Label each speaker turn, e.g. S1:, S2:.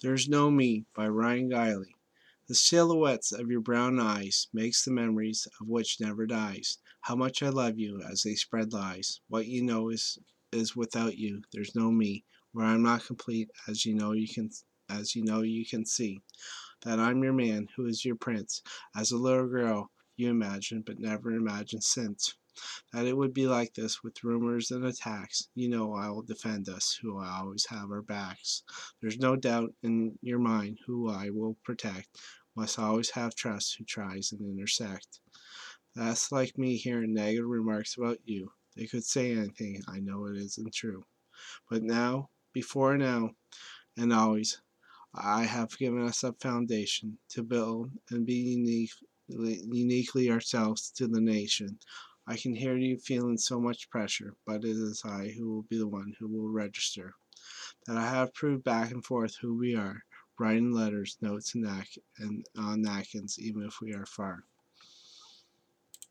S1: There's No Me by Ryan Guiley. The silhouettes of your brown eyes makes the memories of which never dies. How much I love you as they spread lies. What you know is without you there's no me. Where I'm not complete as you know you can see that I'm your man who is your prince. As a little girl you imagined but never imagined since that it would be like this with rumors and attacks. You know I will defend us, who I always have our backs. There's no doubt in your mind who I will protect. Must always have trust who tries and intersect. That's like me hearing negative remarks about you. They could say anything, I know it isn't true. But now, before now, and always, I have given us a foundation to build and be uniquely ourselves to the nation. I can hear you feeling so much pressure, but it is I who will be the one who will register. That I have proved back and forth who we are, writing letters, notes, and on napkins, even if we are far.